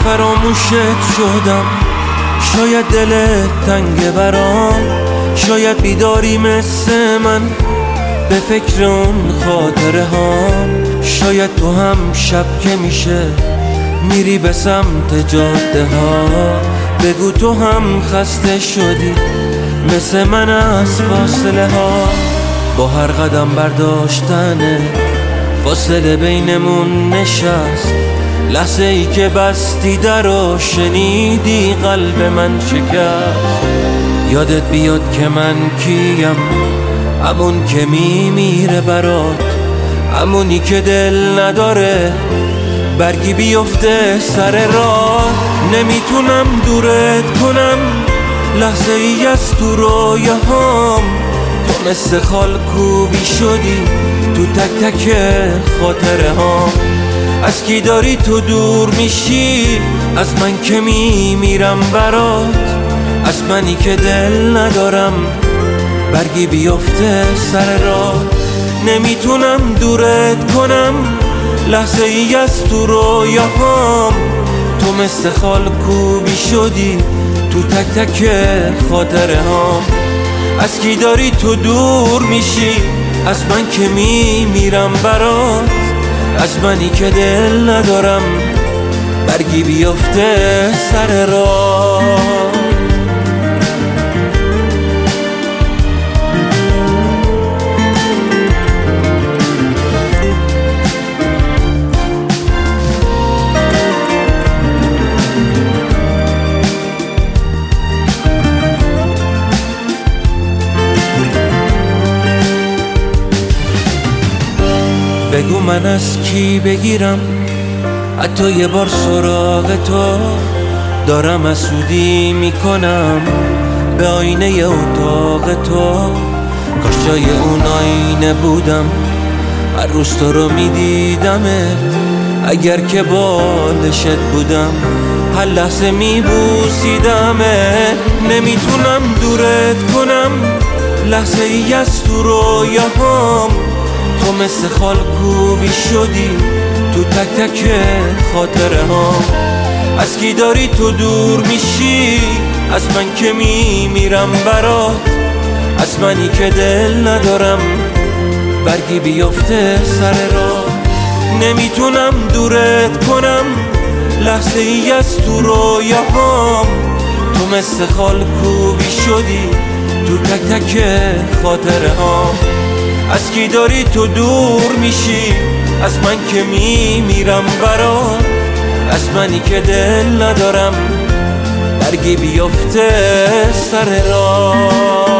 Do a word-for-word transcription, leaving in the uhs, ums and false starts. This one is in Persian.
فراموشت شدم، شاید دلت تنگ برام، شاید بیداری مثل من به فکر اون خاطره هام. شاید تو هم شب که میشه میری به سمت جاده ها، بگو تو هم خسته شدی مثل من از فاصله ها. با هر قدم برداشتنه فاصله بینمون نشست، لحظه ای که بستی در و شنیدی قلب من شکست. یادت بیاد که من کیم، همون که میمیره برات، همونی که دل نداره برگی بیفته سر راه. نمیتونم دورت کنم لحظه ای از تو رویاهام، تو مثل خال کوبی شدی تو تک تک خاطره هام. از کی داری تو دور میشی؟ از من که میمیرم برات، از منی که دل ندارم برگی بیفته سر راه. نمیتونم دورت کنم لحظه ای از تو رویاهام، تو مثل خال کوبی شدی تو تک تک خاطره هام. از کی داری تو دور میشی؟ از من که میمیرم برات، از منی که دل ندارم برگی بیفته سر راه. بگو من از کی بگیرم حتی یه بار سراغ تو، دارم حسودی میکنم به آینه اتاق تو. کاش جای اون آینه بودم هر روز تو رو میدیدمت، اگر که بالشت بودم هر لحظه میبوسیدمت. نمیتونم دورت کنم لحظه ای از تو رویاهام، تو مثل خال کوبی شدی تو تک تک خاطره ها. از کی داری تو دور میشی؟ از من که میمیرم برات، از منی که دل ندارم برگی بیفته سر راه. نمیتونم دورت کنم لحظه ای از تو رویاهام، تو مثل خال کوبی شدی تو تک تک خاطره ها. از کی داری تو دور میشی؟ از من که میمیرم برات، از منی که دل ندارم برگی بیفته سر راه.